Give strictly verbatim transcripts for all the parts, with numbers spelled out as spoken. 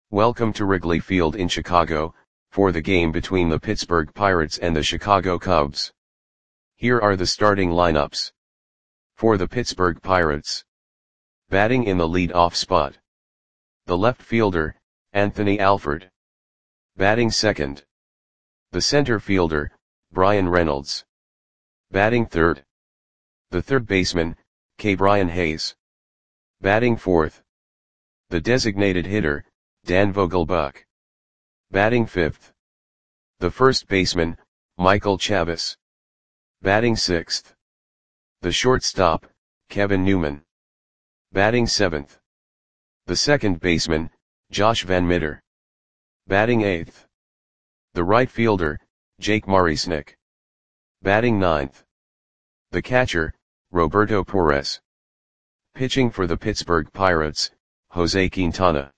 Welcome to Wrigley Field in Chicago, for the game between the Pittsburgh Pirates and the Chicago Cubs. Here are the starting lineups. For the Pittsburgh Pirates. Batting in the lead-off spot. The left fielder, Anthony Alford. Batting second. The center fielder, Bryan Reynolds. Batting third. The third baseman, Ke'Bryan Hayes. Batting fourth. The designated hitter, Dan Vogelbach. Batting fifth. The first baseman, Michael Chavis. Batting sixth. The shortstop, Kevin Newman. Batting seventh. The second baseman, Josh Van Meter. Batting eighth. The right fielder, Jake Marisnick. Batting ninth. The catcher, Roberto Perez. Pitching for the Pittsburgh Pirates, Jose Quintana.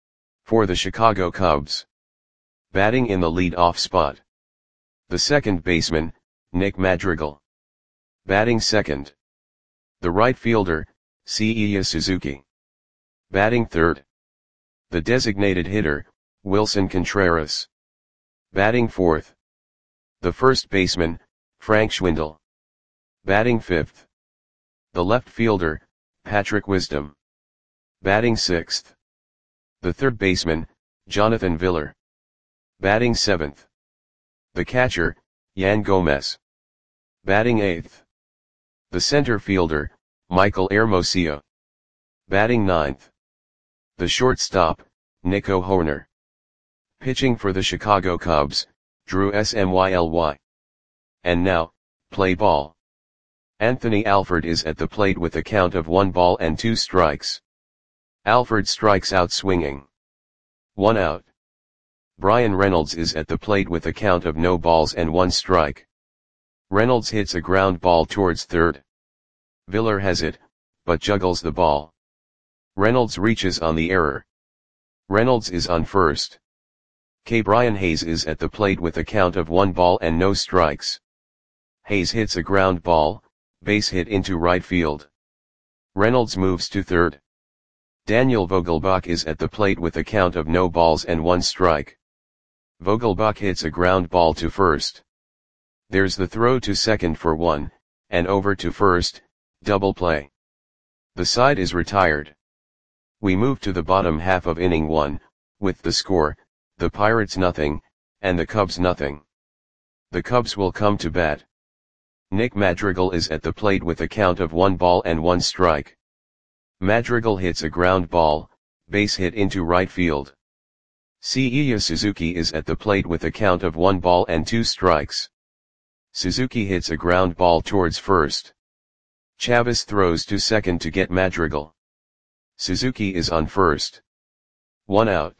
For the Chicago Cubs. Batting in the lead-off spot. The second baseman, Nick Madrigal. Batting second. The right fielder, Seiya Suzuki. Batting third. The designated hitter, Wilson Contreras. Batting fourth. The first baseman, Frank Schwindel. Batting fifth. The left fielder, Patrick Wisdom. Batting sixth. The third baseman, Jonathan Villar. Batting seventh. The catcher, Yan Gomez. Batting eighth. The center fielder, Michael Hermosillo. Batting ninth. The shortstop, Nico Hoerner. Pitching for the Chicago Cubs, Drew Smyly. And now, play ball. Anthony Alford is at the plate with a count of one ball and two strikes. Alford strikes out swinging. One out. Bryan Reynolds is at the plate with a count of no balls and one strike. Reynolds hits a ground ball towards third. Villar has it, but juggles the ball. Reynolds reaches on the error. Reynolds is on first. Ke'Bryan Hayes is at the plate with a count of one ball and no strikes. Hayes hits a ground ball, base hit into right field. Reynolds moves to third. Daniel Vogelbach is at the plate with a count of no balls and one strike. Vogelbach hits a ground ball to first. There's the throw to second for one, and over to first, double play. The side is retired. We move to the bottom half of inning one, with the score, the Pirates nothing, and the Cubs nothing. The Cubs will come to bat. Nick Madrigal is at the plate with a count of one ball and one strike. Madrigal hits a ground ball, base hit into right field. Seiya Suzuki is at the plate with a count of one ball and two strikes. Suzuki hits a ground ball towards first. Chavis throws to second to get Madrigal. Suzuki is on first. One out.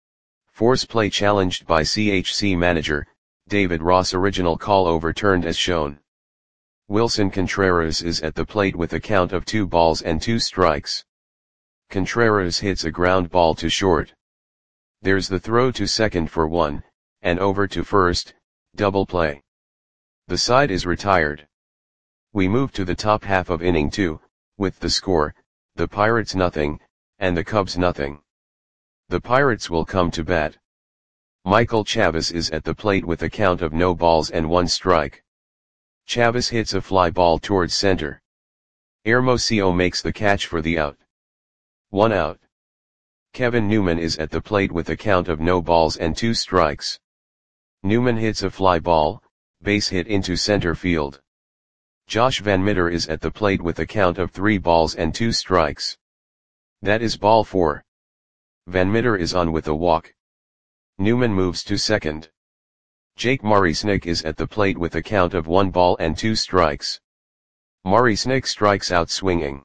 Force play challenged by C H C manager, David Ross. Original call overturned as shown. Wilson Contreras is at the plate with a count of two balls and two strikes. Contreras hits a ground ball to short. There's the throw to second for one, and over to first, double play. The side is retired. We move to the top half of inning two, with the score, the Pirates nothing, and the Cubs nothing. The Pirates will come to bat. Michael Chavis is at the plate with a count of no balls and one strike. Chavis hits a fly ball towards center. Hermosillo makes the catch for the out. One out. Kevin Newman is at the plate with a count of no balls and two strikes. Newman hits a fly ball, base hit into center field. Josh Van Meter is at the plate with a count of three balls and two strikes. That is ball four. Van Meter is on with a walk. Newman moves to second. Jake Marisnick is at the plate with a count of one ball and two strikes. Marisnick strikes out swinging.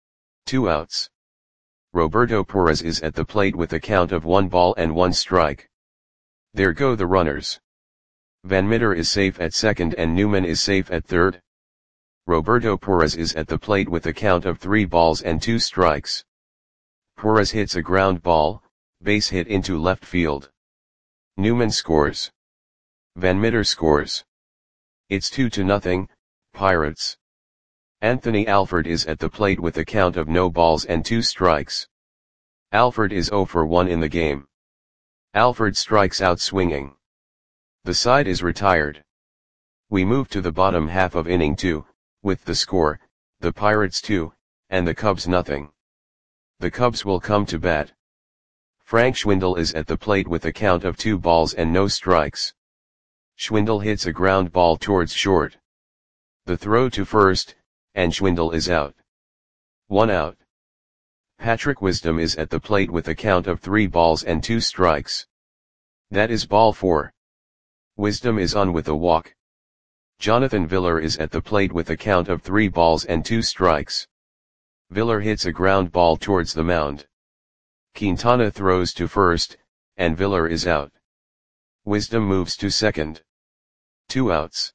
Two outs. Roberto Perez is at the plate with a count of one ball and one strike. There go the runners. Van Meter is safe at second and Newman is safe at third. Roberto Perez is at the plate with a count of three balls and two strikes. Perez hits a ground ball, base hit into left field. Newman scores. Van Meter scores. It's two to nothing, Pirates. Anthony Alford is at the plate with a count of no balls and two strikes. Alford is zero for one in the game. Alford strikes out swinging. The side is retired. We move to the bottom half of inning two, with the score, the Pirates two, and the Cubs nothing. The Cubs will come to bat. Frank Schwindel is at the plate with a count of two balls and no strikes. Schwindel hits a ground ball towards short. The throw to first, and Schwindel is out. One out. Patrick Wisdom is at the plate with a count of three balls and two strikes. That is ball four. Wisdom is on with a walk. Jonathan Villar is at the plate with a count of three balls and two strikes. Villar hits a ground ball towards the mound. Quintana throws to first, and Villar is out. Wisdom moves to second. Two outs.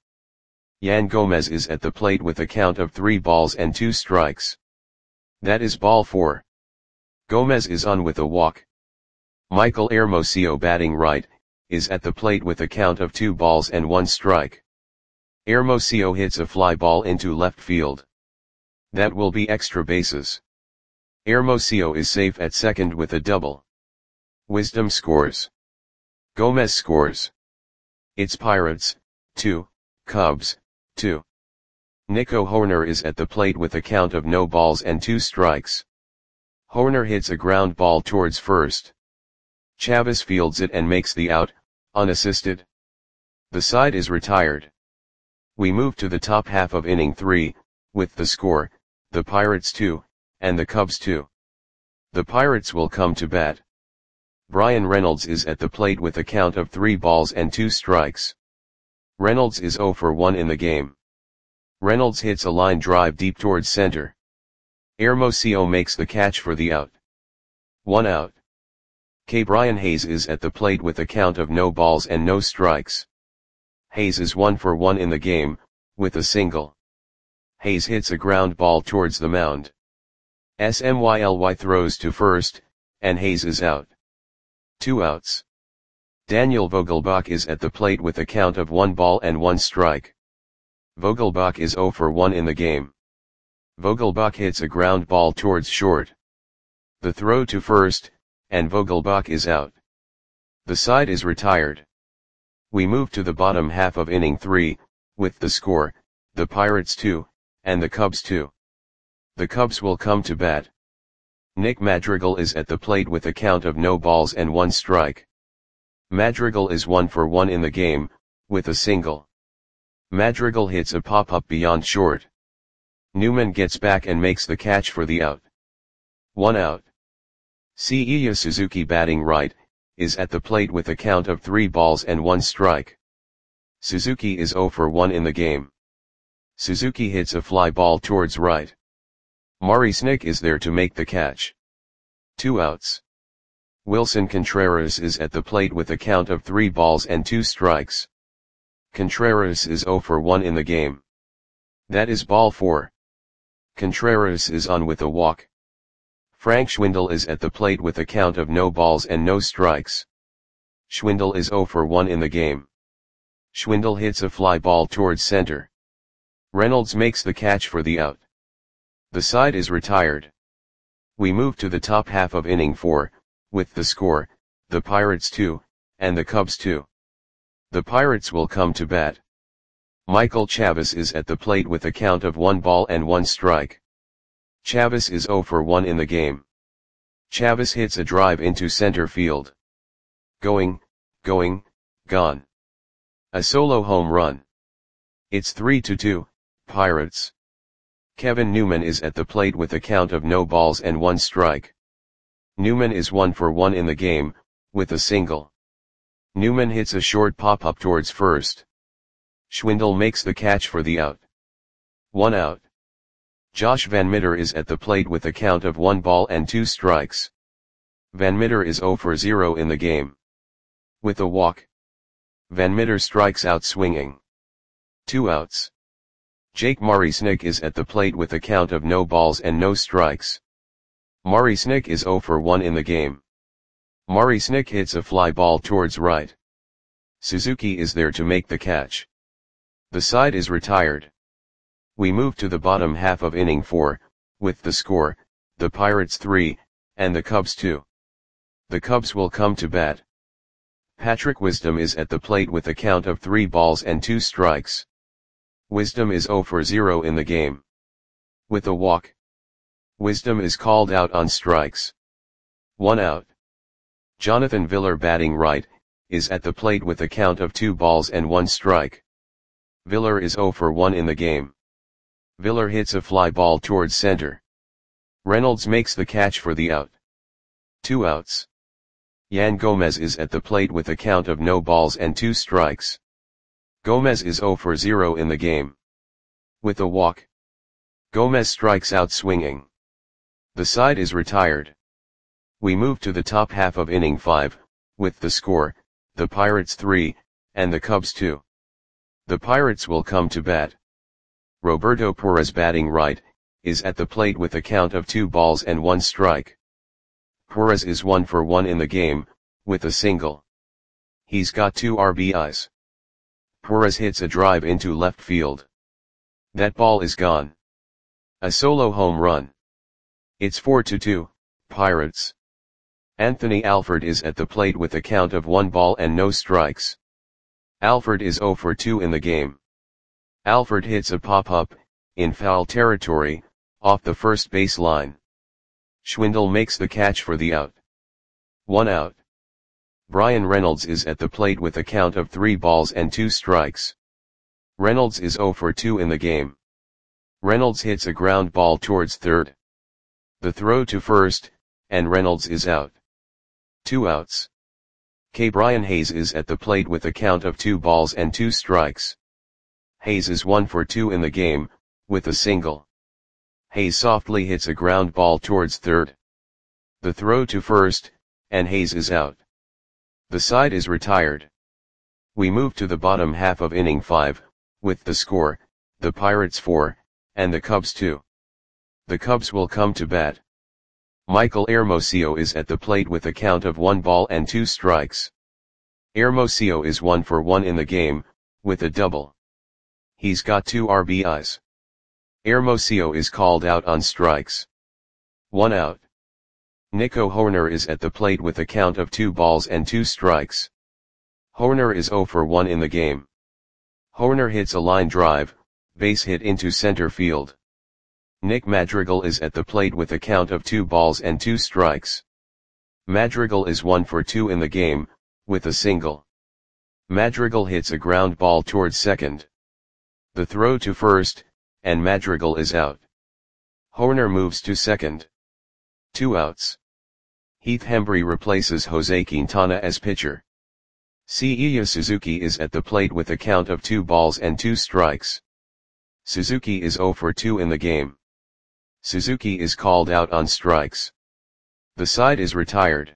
Yan Gomez is at the plate with a count of three balls and two strikes. That is ball four. Gomez is on with a walk. Michael Hermosillo, batting right, is at the plate with a count of two balls and one strike. Hermosillo hits a fly ball into left field. That will be extra bases. Hermosillo is safe at second with a double. Wisdom scores. Gomez scores. It's Pirates, two, Cubs, two. Nico Hoerner is at the plate with a count of no balls and two strikes. Hoerner hits a ground ball towards first. Chavez fields it and makes the out, unassisted. The side is retired. We move to the top half of inning three, with the score, the Pirates two, and the Cubs two. The Pirates will come to bat. Bryan Reynolds is at the plate with a count of three balls and two strikes. Reynolds is zero for one in the game. Reynolds hits a line drive deep towards center. Hermosillo makes the catch for the out. One out. K. Brian Hayes is at the plate with a count of no balls and no strikes. Hayes is one for one in the game, with a single. Hayes hits a ground ball towards the mound. Smyly throws to first, and Hayes is out. Two outs. Daniel Vogelbach is at the plate with a count of one ball and one strike. Vogelbach is zero for one in the game. Vogelbach hits a ground ball towards short. The throw to first, and Vogelbach is out. The side is retired. We move to the bottom half of inning three, with the score, the Pirates two, and the Cubs two. The Cubs will come to bat. Nick Madrigal is at the plate with a count of no balls and one strike. Madrigal is one for one in the game, with a single. Madrigal hits a pop-up beyond short. Newman gets back and makes the catch for the out. One out. Seiya Suzuki, batting right, is at the plate with a count of three balls and one strike. Suzuki is zero for one in the game. Suzuki hits a fly ball towards right. Maury Snick is there to make the catch. Two outs. Wilson Contreras is at the plate with a count of three balls and two strikes. Contreras is zero for one in the game. That is ball four. Contreras is on with a walk. Frank Schwindel is at the plate with a count of no balls and no strikes. Schwindel is zero for one in the game. Schwindel hits a fly ball towards center. Reynolds makes the catch for the out. The side is retired. We move to the top half of inning four, with the score, the Pirates two, and the Cubs two. The Pirates will come to bat. Michael Chavez is at the plate with a count of one ball and one strike. Chavez is zero for one in the game. Chavez hits a drive into center field. Going, going, gone. A solo home run. It's three to two, Pirates. Kevin Newman is at the plate with a count of no balls and one strike. Newman is one for one in the game, with a single. Newman hits a short pop-up towards first. Schwindel makes the catch for the out. One out. Josh Van Meter is at the plate with a count of one ball and two strikes. Van Meter is zero for zero in the game. With a walk. Van Meter strikes out swinging. Two outs. Jake Maury Snick is at the plate with a count of no balls and no strikes. Maury Snick is zero for one in the game. Maury Snick hits a fly ball towards right. Suzuki is there to make the catch. The side is retired. We move to the bottom half of inning four, with the score, the Pirates three, and the Cubs two. The Cubs will come to bat. Patrick Wisdom is at the plate with a count of three balls and two strikes. Wisdom is zero for zero in the game. With a walk, Wisdom is called out on strikes. One out. Jonathan Villar, batting right, is at the plate with a count of two balls and one strike. Villar is zero for one in the game. Villar hits a fly ball towards center. Reynolds makes the catch for the out. Two outs. Yan Gomez is at the plate with a count of no balls and two strikes. Gomez is zero for zero in the game. With a walk, Gomez strikes out swinging. The side is retired. We move to the top half of inning five, with the score, the Pirates three, and the Cubs two. The Pirates will come to bat. Roberto Perez, batting right, is at the plate with a count of two balls and one strike. Perez is one for one in the game, with a single. He's got two R B Is. Perez hits a drive into left field. That ball is gone. A solo home run. It's four to two, Pirates. Anthony Alford is at the plate with a count of one ball and no strikes. Alford is zero for two in the game. Alford hits a pop-up, in foul territory, off the first base line. Schwindel makes the catch for the out. One out. Bryan Reynolds is at the plate with a count of three balls and two strikes. Reynolds is zero for two in the game. Reynolds hits a ground ball towards third. The throw to first, and Reynolds is out. Two outs. K. Brian Hayes is at the plate with a count of two balls and two strikes. Hayes is one for two in the game, with a single. Hayes softly hits a ground ball towards third. The throw to first, and Hayes is out. The side is retired. We move to the bottom half of inning five, with the score, the Pirates four, and the Cubs two. The Cubs will come to bat. Michael Hermosillo is at the plate with a count of one ball and two strikes. Hermosillo is one for one in the game, with a double. He's got two R B Is. Hermosillo is called out on strikes. One out. Nico Hoerner is at the plate with a count of two balls and two strikes. Hoerner is zero for one in the game. Hoerner hits a line drive, base hit into center field. Nick Madrigal is at the plate with a count of two balls and two strikes. Madrigal is one for two in the game, with a single. Madrigal hits a ground ball towards second. The throw to first, and Madrigal is out. Hoerner moves to second. Two outs. Heath Hembree replaces Jose Quintana as pitcher. Seiya Suzuki is at the plate with a count of two balls and two strikes. Suzuki is zero for two in the game. Suzuki is called out on strikes. The side is retired.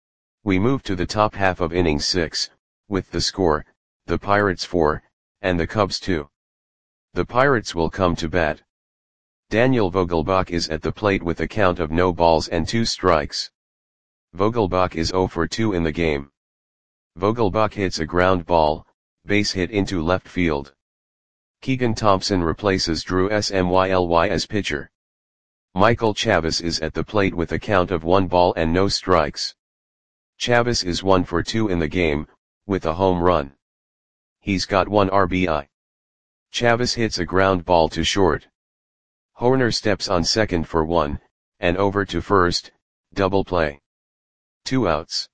We move to the top half of inning six, with the score, the Pirates four, and the Cubs two. The Pirates will come to bat. Daniel Vogelbach is at the plate with a count of no balls and two strikes. Vogelbach is zero for two in the game. Vogelbach hits a ground ball, base hit into left field. Keegan Thompson replaces Drew Smyly as pitcher. Michael Chavis is at the plate with a count of one ball and no strikes. Chavis is one for two in the game, with a home run. He's got one R B I. Chavis hits a ground ball to short. Hoerner steps on second for one, and over to first, double play. Two outs.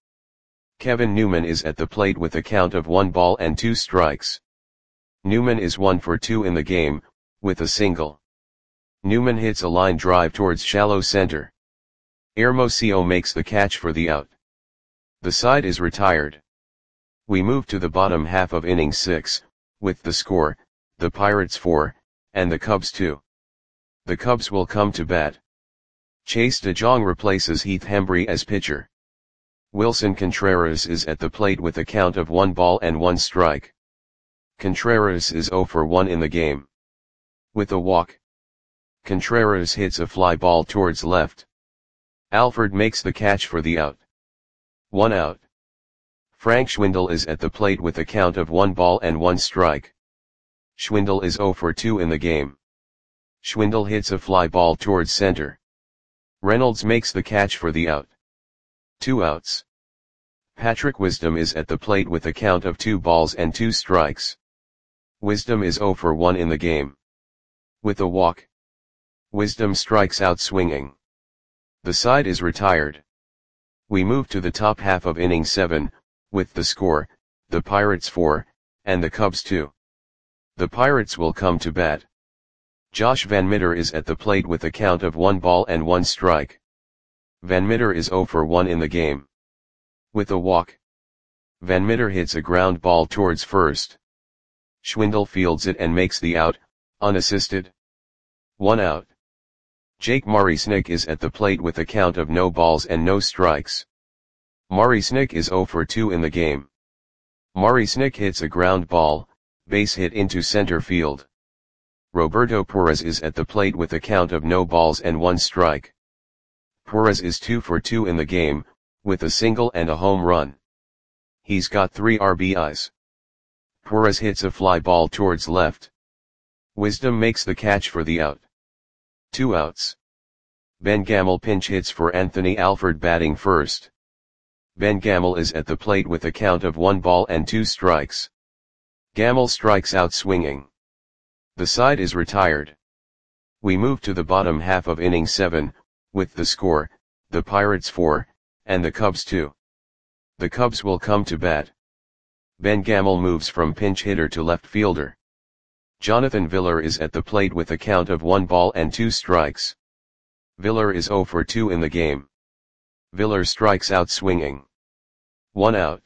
Kevin Newman is at the plate with a count of one ball and two strikes. Newman is one for two in the game, with a single. Newman hits a line drive towards shallow center. Hermosillo makes the catch for the out. The side is retired. We move to the bottom half of inning six, with the score, the Pirates four, and the Cubs two. The Cubs will come to bat. Chase DeJong replaces Heath Hembree as pitcher. Wilson Contreras is at the plate with a count of one ball and one strike. Contreras is zero for one in the game. With a walk, Contreras hits a fly ball towards left. Alford makes the catch for the out. One out. Frank Schwindel is at the plate with a count of one ball and one strike. Schwindel is zero for two in the game. Schwindel hits a fly ball towards center. Reynolds makes the catch for the out. Two outs. Patrick Wisdom is at the plate with a count of two balls and two strikes. Wisdom is zero for one in the game. With a walk, Wisdom strikes out swinging. The side is retired. We move to the top half of inning seven, with the score, the Pirates four, and the Cubs two. The Pirates will come to bat. Josh Van Meter is at the plate with a count of one ball and one strike. Van Meter is zero for one in the game. With a walk, Van Meter hits a ground ball towards first. Schwindel fields it and makes the out, unassisted. One out. Jake Marisnick is at the plate with a count of no balls and no strikes. Marisnick is zero for two in the game. Marisnick hits a ground ball, base hit into center field. Roberto Perez is at the plate with a count of no balls and one strike. Perez is two for two in the game, with a single and a home run. He's got three R B Is. Perez hits a fly ball towards left. Wisdom makes the catch for the out. Two outs. Ben Gamel pinch hits for Anthony Alford batting first. Ben Gamel is at the plate with a count of one ball and two strikes. Gamel strikes out swinging. The side is retired. We move to the bottom half of inning seven, with the score, the Pirates four, and the Cubs two. The Cubs will come to bat. Ben Gamel moves from pinch hitter to left fielder. Jonathan Villar is at the plate with a count of one ball and two strikes. Villar is zero for two in the game. Villar strikes out swinging. One out.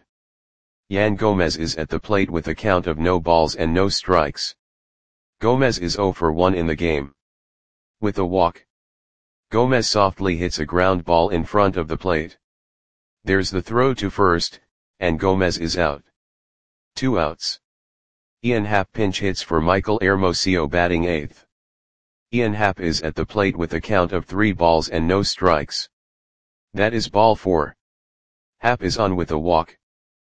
Yan Gomez is at the plate with a count of no balls and no strikes. Gomez is zero for one in the game. With a walk, Gomez softly hits a ground ball in front of the plate. There's the throw to first, and Gomez is out. Two outs. Ian Happ pinch hits for Michael Hermosillo batting eighth. Ian Happ is at the plate with a count of three balls and no strikes. That is ball four. Happ is on with a walk.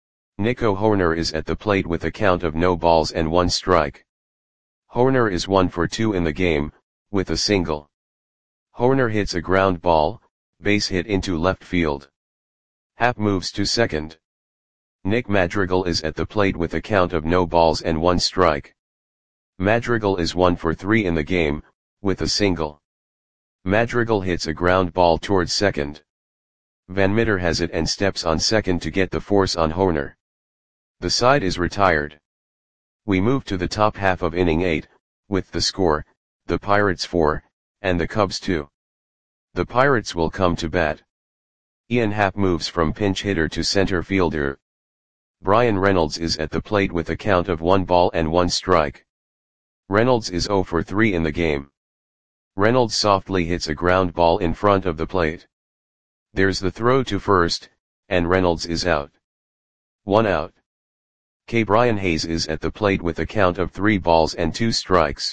Nico Hoerner is at the plate with a count of no balls and one strike. Hoerner is one for two in the game, with a single. Hoerner hits a ground ball, base hit into left field. Happ moves to second. Nick Madrigal is at the plate with a count of no balls and one strike. Madrigal is one for three in the game, with a single. Madrigal hits a ground ball towards second. Van Meter has it and steps on second to get the force on Hoerner. The side is retired. We move to the top half of inning eight, with the score, the Pirates four, and the Cubs two. The Pirates will come to bat. Ian Happ moves from pinch hitter to center fielder. Brian Reynolds is at the plate with a count of one ball and one strike. Reynolds is zero for three in the game. Reynolds softly hits a ground ball in front of the plate. There's the throw to first, and Reynolds is out. One out. K. Brian Hayes is at the plate with a count of three balls and two strikes.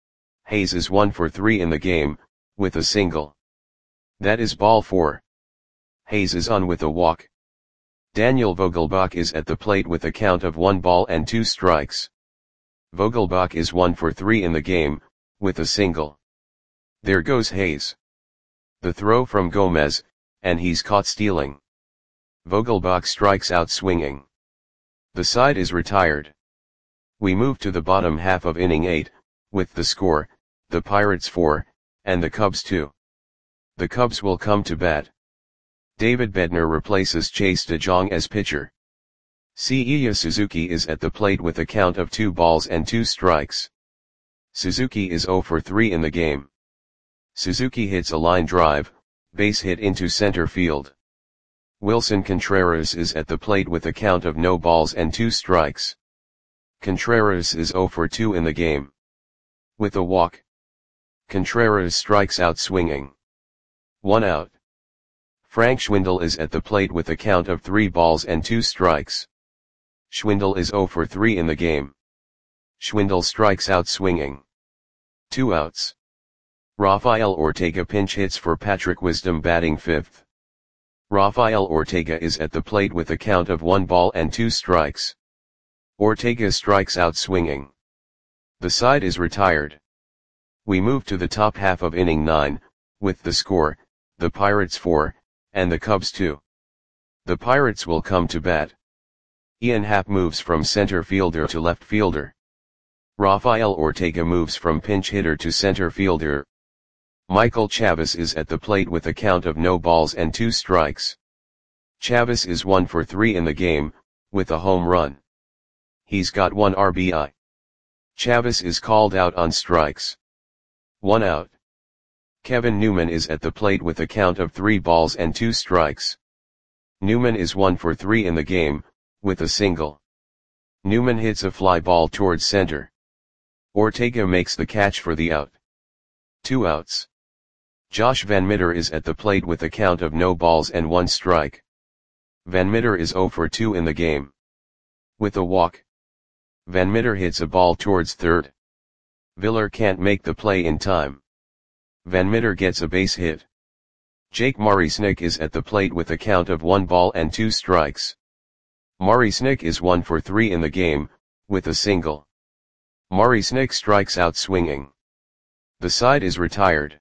Hayes is one for three in the game, with a single. That is ball four. Hayes is on with a walk. Daniel Vogelbach is at the plate with a count of one ball and two strikes. Vogelbach is one for three in the game, with a single. There goes Hayes. The throw from Gomez, and he's caught stealing. Vogelbach strikes out swinging. The side is retired. We move to the bottom half of inning eight, with the score, the Pirates four, and the Cubs two. The Cubs will come to bat. David Bednar replaces Chase DeJong as pitcher. Seiya Suzuki is at the plate with a count of two balls and two strikes. Suzuki is zero for three in the game. Suzuki hits a line drive, base hit into center field. Wilson Contreras is at the plate with a count of no balls and two strikes. Contreras is zero for two in the game. With a walk, Contreras strikes out swinging. One out. Frank Schwindel is at the plate with a count of three balls and two strikes. Schwindel is zero for three in the game. Schwindel strikes out swinging. Two outs. Rafael Ortega pinch hits for Patrick Wisdom batting fifth. Rafael Ortega is at the plate with a count of one ball and two strikes. Ortega strikes out swinging. The side is retired. We move to the top half of inning nine, with the score, the Pirates four, and the Cubs two. The Pirates will come to bat. Ian Happ moves from center fielder to left fielder. Rafael Ortega moves from pinch hitter to center fielder. Michael Chavis is at the plate with a count of no balls and two strikes. Chavis is one for three in the game, with a home run. He's got one R B I. Chavis is called out on strikes. One out. Kevin Newman is at the plate with a count of three balls and two strikes. Newman is one for three in the game, with a single. Newman hits a fly ball towards center. Ortega makes the catch for the out. Two outs. Josh Van Meter is at the plate with a count of no balls and one strike. Van Meter is zero for two in the game. With a walk. Van Meter hits a ball towards third. Viller can't make the play in time. Van Meter gets a base hit. Jake Marisnick is at the plate with a count of one ball and two strikes. Marisnick is one for three in the game, with a single. Marisnick strikes out swinging. The side is retired.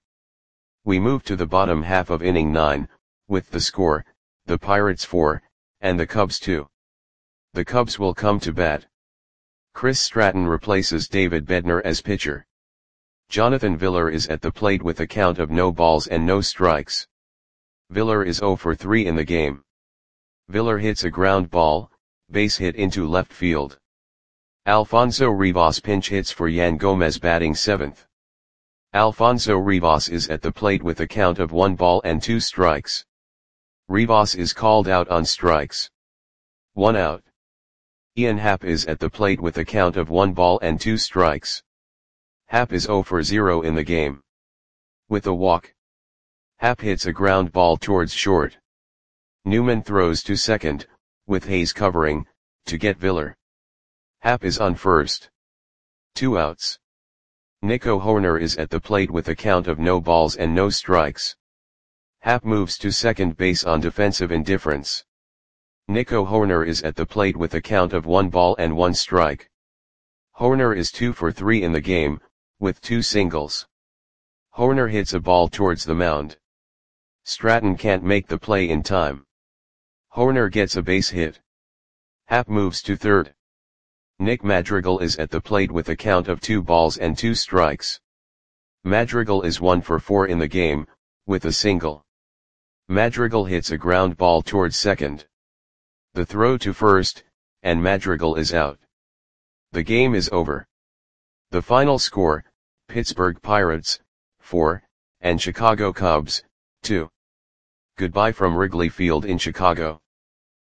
We move to the bottom half of inning nine, with the score, the Pirates four, and the Cubs two. The Cubs will come to bat. Chris Stratton replaces David Bednar as pitcher. Jonathan Viller is at the plate with a count of no balls and no strikes. Viller is zero for three in the game. Viller hits a ground ball, base hit into left field. Alfonso Rivas pinch hits for Yan Gomez batting seventh. Alfonso Rivas is at the plate with a count of one ball and two strikes. Rivas is called out on strikes. One out. Ian Happ is at the plate with a count of one ball and two strikes. Happ is zero for zero in the game. With a walk. Happ hits a ground ball towards short. Newman throws to second, with Hayes covering, to get Viller. Happ is on first. Two outs. Nico Hoerner is at the plate with a count of no balls and no strikes. Happ moves to second base on defensive indifference. Nico Hoerner is at the plate with a count of one ball and one strike. Hoerner is two for three in the game, with two singles. Hoerner hits a ball towards the mound. Stratton can't make the play in time. Hoerner gets a base hit. Happ moves to third. Nick Madrigal is at the plate with a count of two balls and two strikes. Madrigal is one for four in the game, with a single. Madrigal hits a ground ball towards second. The throw to first, and Madrigal is out. The game is over. The final score, Pittsburgh Pirates, four, and Chicago Cubs, two. Goodbye from Wrigley Field in Chicago.